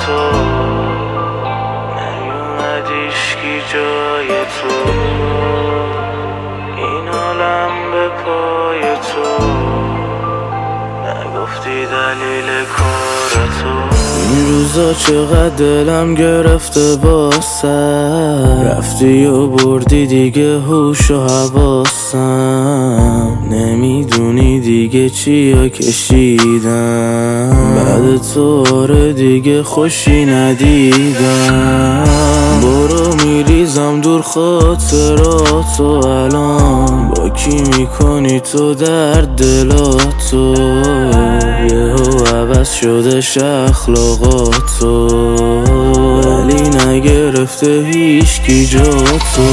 تو نیومد هیچکی جای تو، این عالم به پای تو، نگفتی دلیل کار تو. این روزا چقدر دلم گرفته واسه، رفتی و بردی دیگه هوش و حواسم، نمیدونی دیگه چیا کشیدم، بعد تو آره دیگه خوشی ندیدم. برو میریزم دور خاطراتو، الان با کی میکنی تو در دلاتو، یهو عوض شدش اخلاقاتو، ولی نگرفته هیچکی جاتو،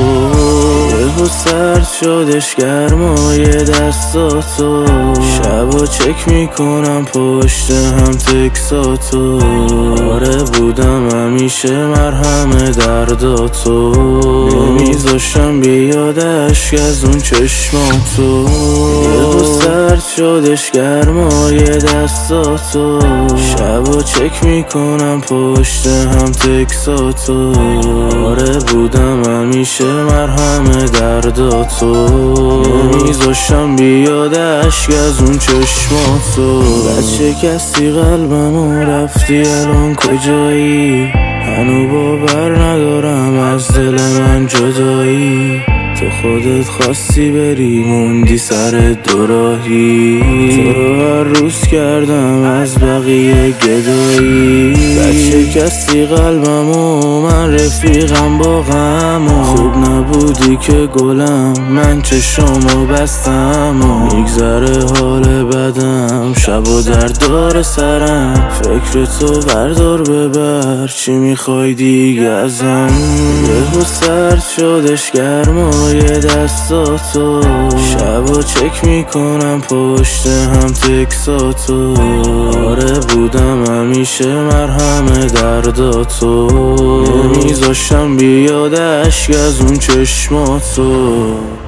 یهو سرد شدش گرمای دستاتو، شبا چک میکنم پشت هم تکساتو، آره بودم همیشه مرهم درداتو، نمیذاشتم بیاد اشک از اون چشماتو، یهو سرد شدش گرمای دستاتو، شبا چک میکنم پشت هم تکساتو، آره بودم همیشه مرهم درداتو، نمیذاشتم بیاد اشک از اون چشماتو. بچه کسی قلبمو رفتی الان کجایی، هنو باور ندارم از دل من جدایی، تو خودت خواستی بری موندی سر دوراهی، تو رو هر روز کردم از بقیه گدایی. بچه کسی قلبمو من رفیقم با غمو، خوب نبودی که گلم من چشامو بستم و میگذره حال بدم، شبا درد داره سرم، فکر تو بردار ببر چی میخوای دیگه ازم، یهو سرد شدش گرمای دستاتو، شبا چک میکنم پشت هم تکساتو، آره بودم همیشه مرهم درداتو، نمیذاشتم بیاد اشک از اون چشماتو.